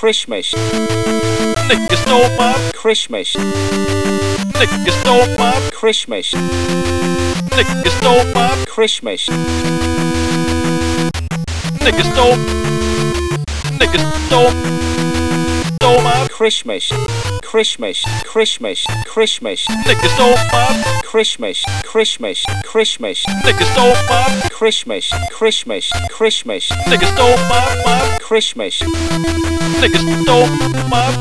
Christmas. Niggas stole my Christmas. niggas stole my Christmas. niggas stole my Christmas. niggas stole my Christmas. Christmas. Christmas. Christmas. niggas stole my Christmas. Christmas. Christmas. niggas stole my Christmas. Christmas. Christmas. niggas stole my Christmas. niggas stole my